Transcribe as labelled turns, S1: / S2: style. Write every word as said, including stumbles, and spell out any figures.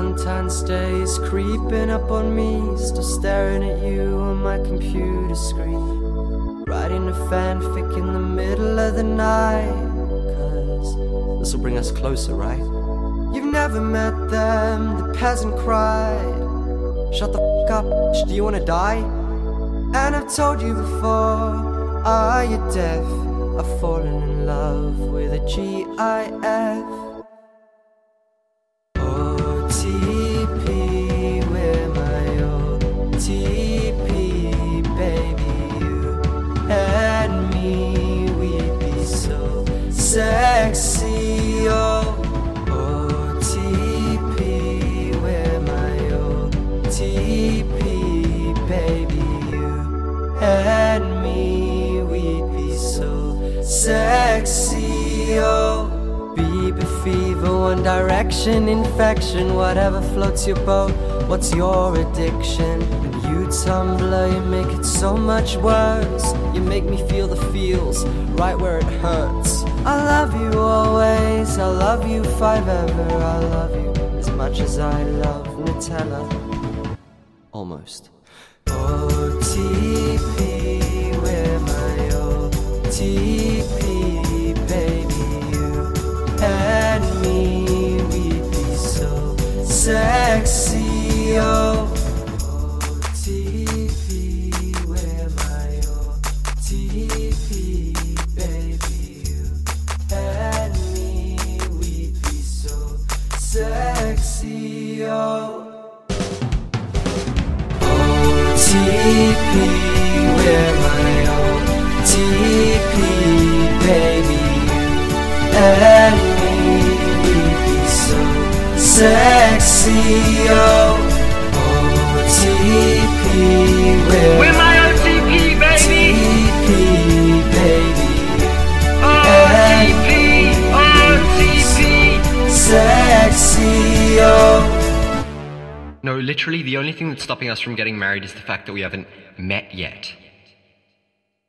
S1: Valentine's Day's creeping up on me, still staring at you on my computer screen, writing a fanfic in the middle of the night, cause this'll bring us closer, right? You've never met them, the peasant cried. Shut the f*** up, bitch, do you wanna die? And I've told you before, are you deaf? I've fallen in love with a G I F. O T P, we're my O T P, baby. You and me, we'd be so sexy, oh. O T P, we're my O T P, baby. You and me, we'd be so sexy, oh. Bieber fever, One Direction infection, whatever floats your boat. What's your addiction? And you Tumblr, you make it so much worse. You make me feel the feels right where it hurts. I love you always, I love you forever. I love you as much as I love Nutella. Almost. O T P, we're my O T P, baby. You and me, we'd be so sexy, oh. O T P, we're my O T P, baby. You and me, we'd be so sexy, oh. O T P, we're my O T P, baby. You and me, we'd be so sexy, oh. O T P, we're,
S2: we're my O T P, baby.
S1: O T P, baby.
S2: O T P, O T P,
S1: sexy, oh.
S3: No, literally, the only thing that's stopping us from getting married is the fact that we haven't met yet.